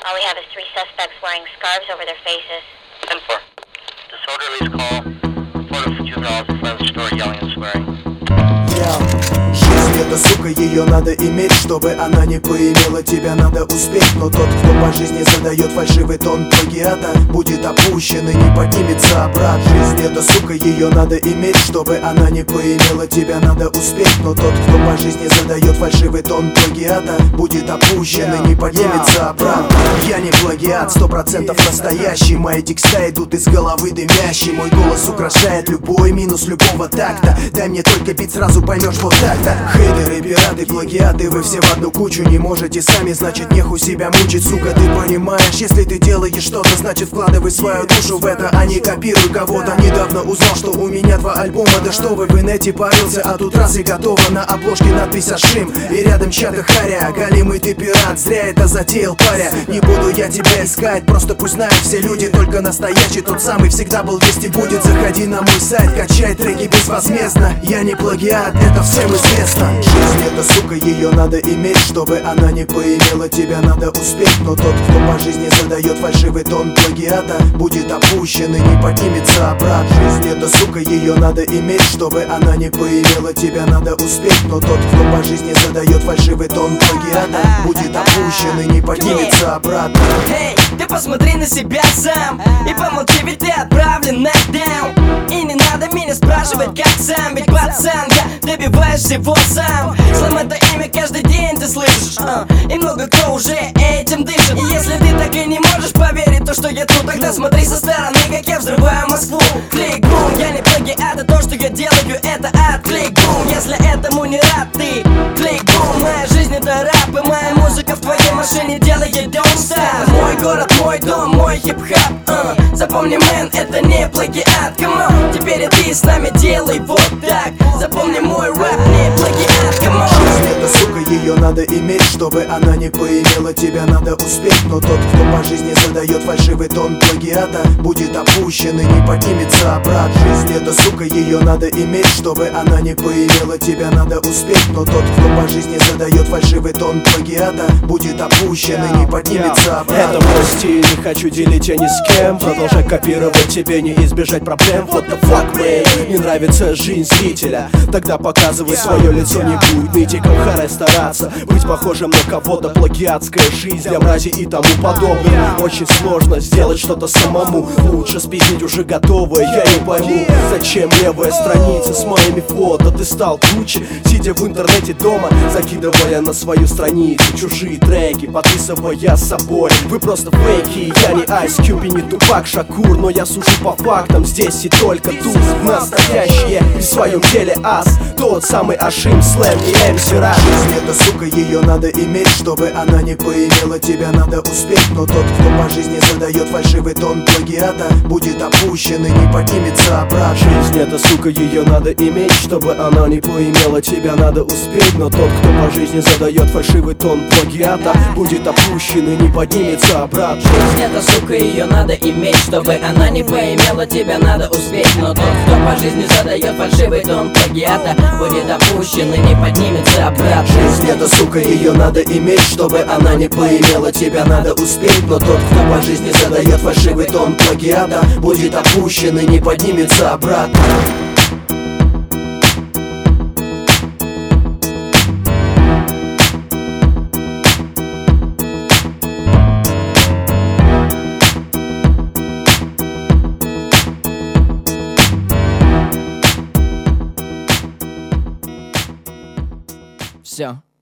All we have is 3 suspects wearing scarves over their faces. 10-4. Disorderly's call. Report of juveniles in front of the store yelling and swearing. Жизнь это, сука, ее надо иметь, чтобы она не поимела тебя, надо успеть. Но тот, кто по жизни задает фальшивый тон плагиата, будет опущен и не поднимется обратно. Жизнь это, сука, ее надо иметь, чтобы она не поимела тебя, надо успеть. Но тот, кто по жизни задает фальшивый тон плагиата, будет опущен и не поднимется обратно. Я не плагиат, 100% настоящий. Мои текста идут из головы дымящий. Мой голос украшает любой минус любого такта. Дай мне только бит, сразу поймешь вот так-то. Хейтеры, пираты, плагиаты, вы все в одну кучу. Не можете сами, значит нехуй себя мучить. Сука, ты понимаешь, если ты делаешь что-то, значит вкладывай свою душу в это, а не копируй кого-то. Недавно узнал, что у меня 2 альбома. Да что вы в инете парился, а тут раз и готово. На обложке надпись Ашим и рядом чья-то харя. Галимый ты пират, зря это затеял, паря. Не буду я тебя искать, просто пусть знают все люди. Только настоящий, тот самый, всегда был, есть и будет. Заходи на мой сайт, качай треки безвозмездно. Я не плагиат, это всем известно. Жизнь это, сука, ее надо иметь, чтобы она не поимела тебя, надо успеть. Но тот, кто по жизни задает фальшивый тон плагиата, будет опущен и не поднимется обратно. Жизнь это, сука, ее надо иметь, чтобы она не поимела тебя, надо успеть. Но тот, кто по жизни задает фальшивый тон плагиата, будет опущен и не поднимется обратно. Эй, ты посмотри на себя сам и помолчи, ведь ты отправлен на даун. И не надо меня спрашивать, как сам, ведь пацан, я добиваюсь всего сам. Слом это имя каждый день ты слышишь, и много кто уже этим дышит. И если ты так и не можешь поверить, то что я тут, тогда смотри со стороны, как я взрываю Москву. Клик-бум, я не плагиат, а то, что я делаю, это ад. Клик-бум, если этому не рад ты. Клик-бум, моя жизнь это рэп, и моя музыка в твоей машине делает don't stop. Мой город, мой дом, мой хип-хап, запомни, мэн, это не плагиат. Come on, теперь и ты с нами делай вот так. Запомни, мой рэп не плагиат. Come on. Жизнь это, сука, ее надо иметь, чтобы она не поимела тебя, надо успеть. Но тот, кто по жизни задает фальшивый тон плагиата, будет опущен и не поднимется обратно. Жизнь это, сука, ее надо иметь, чтобы она не поимела тебя, надо успеть. Но тот, кто по жизни задает фальшивый тон плагиата, будет опущен и не поднимется обратно. Это мой стиль, не хочу делить я ни с кем. Продолжай копировать, тебе не избежать проблем. What the fuck, man? Не нравится жизнь зрителя, тогда показывай свое лицо. Не будет ныть и как харай стараться быть похожим на кого-то. Плагиатская жизнь для мрази и тому подобное. Очень сложно сделать что-то самому. Лучше спиздить уже готовое. Я не пойму, зачем левая страница с моими фото. Ты стал круче, сидя в интернете дома, закидывая на свою страницу чужие треки, подписывая с собой. Вы просто фейки, я не Ice Cube и не Тупак Шакур, но я сужу по фактам, здесь и только тут. Настоящие в своем деле ас, тот самый Ашим, Слэм и МС Раш. Жизнь это, сука, ее надо иметь, чтобы она не поимела тебя, надо успеть. Но тот, кто по жизни задает фальшивый тон плагиата, будет опущен и не поднимется обратно. Жизнь это, сука, ее надо иметь, чтобы она не поимела тебя, надо успеть. Но тот, кто по жизни задает фальшивый тон плагиата, будет опущен и не поднимется обратно. Жизнь это, сука, ее надо иметь, чтобы она не поимела тебя, надо успеть. Но тот, кто по жизни задает фальшивый тон плагиата, будет опущен и не поднимется обратно. Жизнь это, сука, ее надо иметь, чтобы она не поимела тебя, надо успеть. Но тот, кто по жизни задает фальшивый тон плагиата, будет опущен и не поднимется обратно. Все.